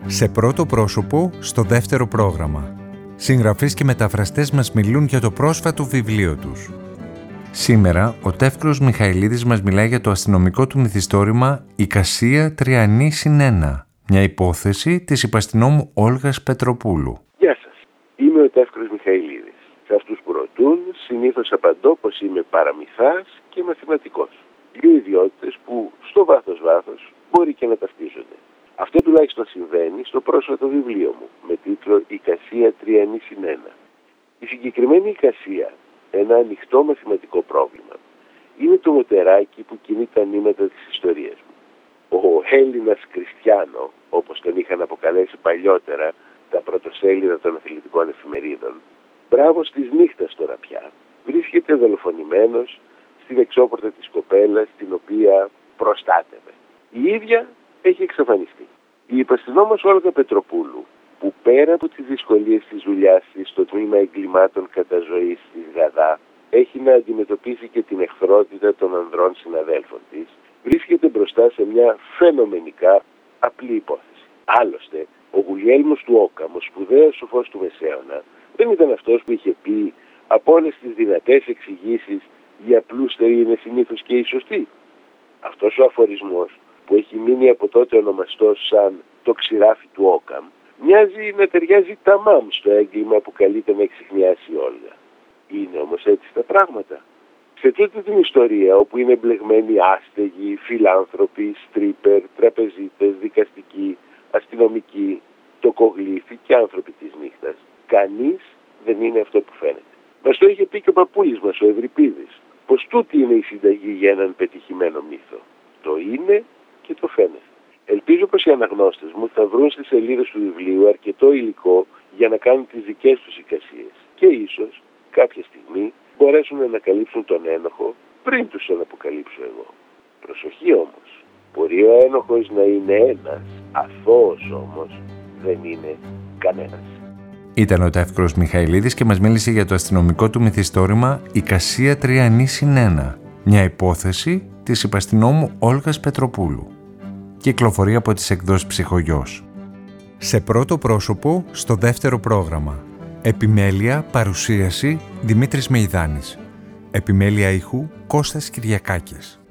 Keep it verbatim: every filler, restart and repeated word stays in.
Σε πρώτο πρόσωπο, στο δεύτερο πρόγραμμα. Συγγραφείς και μεταφραστές μας μιλούν για το πρόσφατο βιβλίο τους. Σήμερα, ο Τεύκρος Μιχαηλίδης μας μιλάει για το αστυνομικό του μυθιστόρημα «Οικασία Τριανή συν ένα», μια υπόθεση της υπαστυνόμου Όλγας Πετροπούλου. Γεια σας, είμαι ο Τεύκρος Μιχαηλίδης. Σε αυτούς που ρωτούν, συνήθως απαντώ πως είμαι παραμυθάς και μαθηματικός. Δύο ιδιότητες που στο βάθος βάθος μπορεί και να ταυτίζονται. Αυτό τουλάχιστον συμβαίνει στο πρόσφατο βιβλίο μου, με τίτλο «Οικασία Τριανή συν ένα». Η συγκεκριμένη εικασία, ένα ανοιχτό μαθηματικό πρόβλημα, είναι το μοτεράκι που κινεί τα νήματα της ιστορίας μου. Ο Έλληνας Κριστιάνο, όπως τον είχαν αποκαλέσει παλιότερα τα πρωτοσέλιδα των αθλητικών εφημερίδων, μπράβος της νύχτας τώρα πια, βρίσκεται δολοφονημένος στη δεξόπορτα της κοπέλας την οποία προστάτευε. Η ίδια έχει εξαφανιστεί. Η υπαστυνόμος Όλγα Πετροπούλου, που πέρα από τις δυσκολίες της δουλειάς της στο τμήμα εγκλημάτων καταζωής της ΓΑΔΑ, έχει να αντιμετωπίσει και την εχθρότητα των ανδρών συναδέλφων της, βρίσκεται μπροστά σε μια φαινομενικά απλή υπόθεση. Άλλωστε, ο Γουλιέλμος του Όκαμ, ο σπουδαίος σοφός του Μεσαίωνα, δεν ήταν αυτός που είχε πει από όλες τις δυνατές εξηγήσεις η απλούστερη είναι συνήθως και η σωστή. Αυτός ο αφορισμός, που έχει μείνει από τότε ονομαστός σαν το ξηράφι του Όκαμ, μοιάζει να ταιριάζει ταμάμ στο έγκλημα που καλείται να εξιχνιάσει η Όλγα. Είναι όμως έτσι τα πράγματα. Σε τούτη την ιστορία, όπου είναι μπλεγμένοι άστεγοι, φιλάνθρωποι, στρίπερ, τραπεζίτες, δικαστικοί, αστυνομικοί, τοκογλύφοι και άνθρωποι της νύχτας, κανείς δεν είναι αυτό που φαίνεται. Μας το είχε πει και ο παππούλης μας, ο Ευρυπίδης, πως τούτη είναι η συνταγή για έναν πετυχημένο μύθο. Το είναι και το φαίνεται. Ελπίζω πως οι αναγνώστες μου θα βρουν στις σελίδες του βιβλίου αρκετό υλικό για να κάνουν τις δικές τους εικασίες και ίσως κάποια στιγμή μπορέσουν να ανακαλύψουν τον ένοχο πριν τους τον αποκαλύψω εγώ. Προσοχή όμως, μπορεί ο ένοχος να είναι ένας, αθώος όμως δεν είναι κανένας. Ήταν ο Τεύκρος Μιχαηλίδης και μας μίλησε για το αστυνομικό του μυθιστόρημα «Οικασία Τριανή συν ένα», μια υπόθεση της υπαστυνόμου Όλγας Πετροπούλου. Κυκλοφορεί από τις εκδόσεις Ψυχογιός. Σε πρώτο πρόσωπο, στο δεύτερο πρόγραμμα. Επιμέλεια, παρουσίαση, Δημήτρης Μεϊδάνης. Επιμέλεια ήχου, Κώστας Κυριακάκης.